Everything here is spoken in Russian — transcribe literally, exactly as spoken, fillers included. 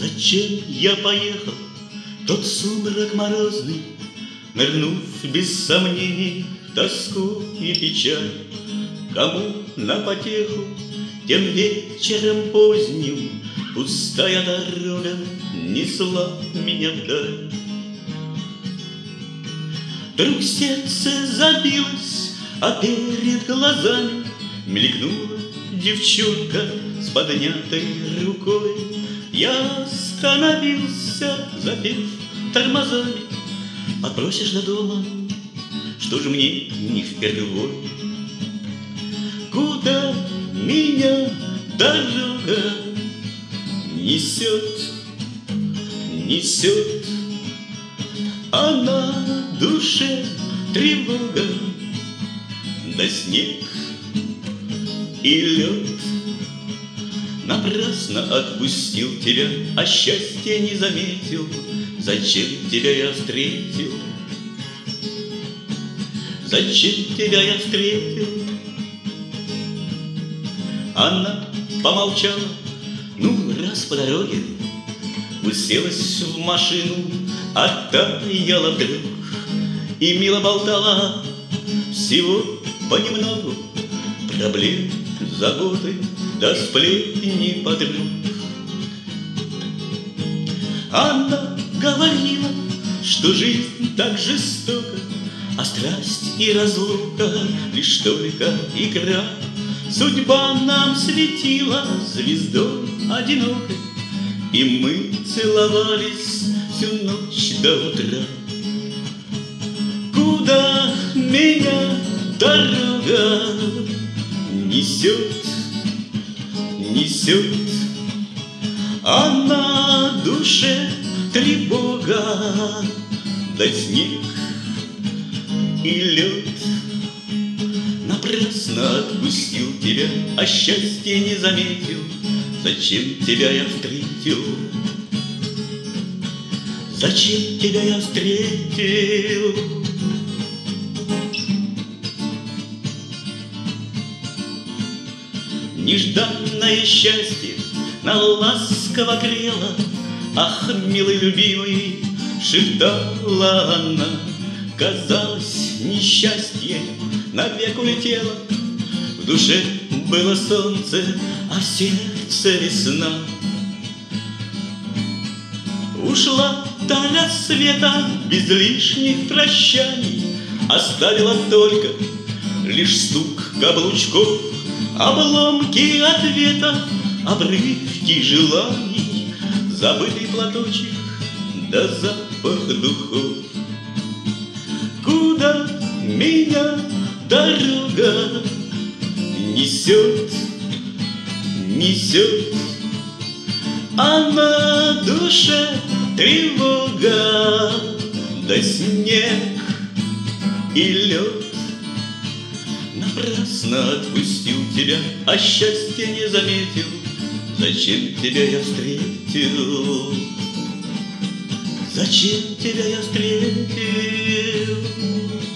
Зачем я поехал в тот сумрак морозный, нырнув без сомнений в тоску и печаль? Кому на потеху тем вечером поздним пустая дорога несла меня вдаль? Вдруг сердце забилось, а перед глазами мелькнула девчонка с поднятой рукой. Я остановился, запев тормозами. Отбросишь до дома, что же мне не впервой? Куда меня дорога несет, несет, а на душе тревога, да снег и лед. Напрасно отпустил тебя, а счастья не заметил. Зачем тебя я встретил? Зачем тебя я встретил? Она помолчала, ну, раз по дороге, уселась в машину, оттаяла вдруг и мило болтала всего понемногу. Проблем, заботы, да сплетни подруг. Она говорила, что жизнь так жестока, а страсть и разлука лишь только игра. Судьба нам светила звездой одинокой, и мы целовались всю ночь до утра. Куда меня дорога несет, несет, а на душе тревога, да снег и лед. Напрасно отпустил тебя, а счастья не заметил. Зачем тебя я встретил? Зачем тебя я встретил? Нежданное счастье на ласково грело. Ах, милый любимый, шептала она. Казалось, несчастье навек улетело. В душе было солнце, а в сердце весна. Ушла до рассвета без лишних прощаний, оставила только лишь стук каблучков, обломки ответа, обрывки желаний, забытый платочек да запах духов. Куда меня дорога несет, несет, а на душе тревога, да снег и лед. Напрасно отпустил тебя, а счастья не заметил. Зачем тебя я встретил? Зачем тебя я встретил?